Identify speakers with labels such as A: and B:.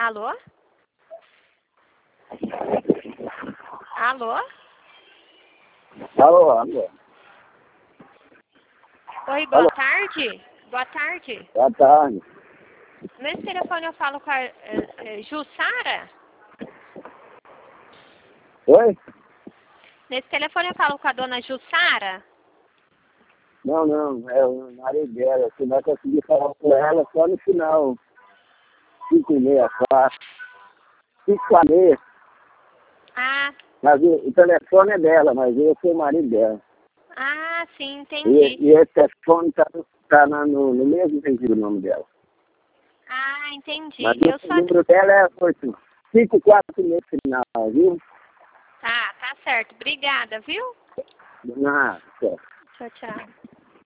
A: Alô? Alô?
B: Alô, alô.
A: Oi, boa tarde. Boa tarde.
B: Boa tarde.
A: Nesse telefone eu falo com a Jussara?
B: Oi?
A: Nesse telefone eu falo com a dona Jussara?
B: Não, é o marido dela. Você vai conseguir falar com ela só no final. 5h64. 5h46.
A: Ah,
B: Mas o telefone é dela, mas eu sou o marido dela.
A: sim, entendi.
B: E esse telefone tá no mesmo sentido o nome dela.
A: Entendi.
B: Mas
A: Eu
B: o
A: só...
B: número dela é 546 no final, viu?
A: Tá certo. Obrigada, viu?
B: Não, certo.
A: Tchau, tchau.